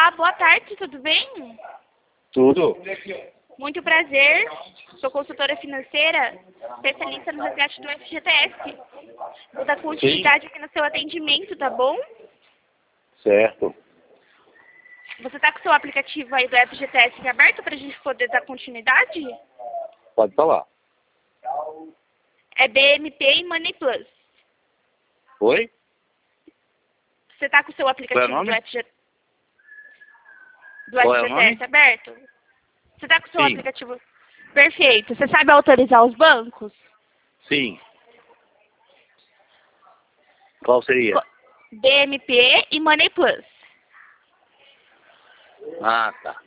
Olá, boa tarde, tudo bem? Tudo. Muito prazer. Sou consultora financeira, especialista no resgate do FGTS. Vou dar continuidade aqui no seu atendimento, tá bom? Certo. Você está com o seu aplicativo aí do FGTS aberto para a gente poder dar continuidade? Pode falar. É BMP e Money Plus. Oi? Você está com o seu aplicativo Qual é o nome? do Qual é o FGTS nome? aberto? Você está com o seu Sim. aplicativo... Perfeito. Você sabe autorizar os bancos? Sim. Qual seria? BMP e Money Plus. Ah, tá.